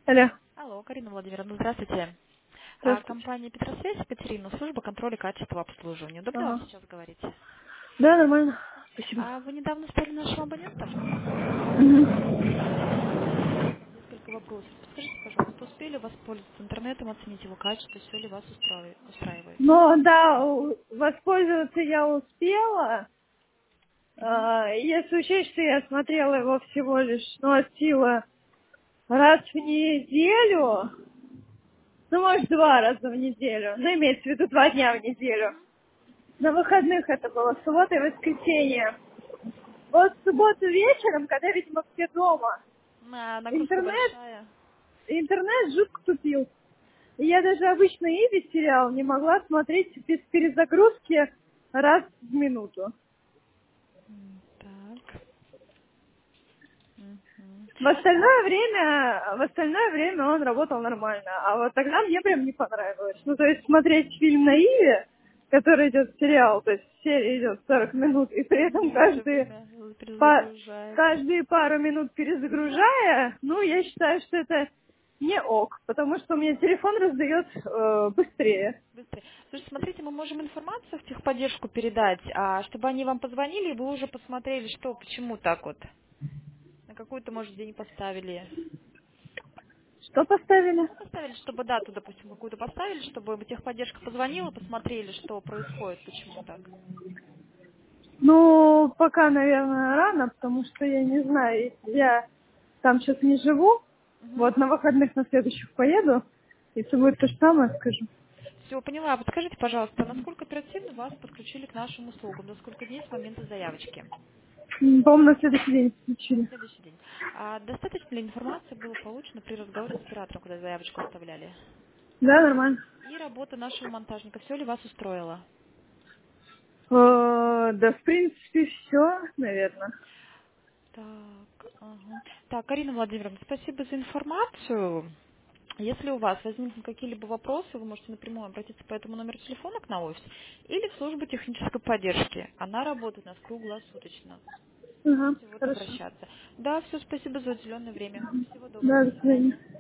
Алло, Алло, Карина Владимировна, здравствуйте. здравствуйте. Компания Петросвязь, Екатерина, служба контроля качества обслуживания. Удобно вам Ага. сейчас говорить? Да, нормально. Спасибо. Вы недавно стали нашим абонентом? Мгм. Несколько вопросов. Подскажите, пожалуйста, успели воспользоваться интернетом, оценить его качество, все ли вас устраивает? Ну да, воспользоваться я успела. Мгм. Если учесть, что я смотрела его всего лишь, от силы раз в неделю, ну, может, 2 раза в неделю. Ну, имеется в виду 2 дня в неделю. Мгм. На выходных это было суббота и воскресенье. Вот в субботу вечером, когда, видимо, все дома, Нагрузка интернет, большая. интернет жутко тупил. И я даже обычно Иви сериал не могла смотреть без перезагрузки раз в минуту. Так. Мгм. В остальное время он работал нормально. А вот тогда мне прям не понравилось. Ну, то есть смотреть фильм на Иви, который идет сериал, то есть серия идет 40 минут, и при этом Мгм. Все время перезагружается. каждые пару минут перезагружая, ну, я считаю, что это не ок, потому что у меня телефон раздает быстрее. Быстрее. Слушайте, смотрите, мы можем информацию в техподдержку передать, чтобы они вам позвонили, и вы уже посмотрели, что, почему так вот. На какой-то, может, день поставили. Что поставили? Ну, поставили, чтобы дату, допустим, какую-то поставили, чтобы техподдержка позвонила, посмотрели, что происходит, почему так. Ну, пока, наверное, рано, потому что я не знаю, если я там сейчас не живу, Угу. вот на выходных на следующих поеду, если будет то же самое, скажу. Все, поняла. Подскажите, пожалуйста, насколько оперативно вас подключили к нашим услугам? За сколько дней с момента заявочки? По-моему, на следующий день На включили. следующий день. Достаточно ли информации было получено при разговоре с оператором, когда заявочку оставляли? Да, нормально. И работа нашего монтажника, все ли вас устроило? Да, в принципе, все, наверное. Так, ага. Так, Карина Владимировна, спасибо за информацию. Если у вас возникнут какие-либо вопросы, вы можете напрямую обратиться по этому номеру телефона к на офис или в службу технической поддержки. Она работает у нас круглосуточно. Ага, Можете вот хорошо. обращаться. Да, все, спасибо за уделенное время. Всего Да, доброго, до до свидания. свидания.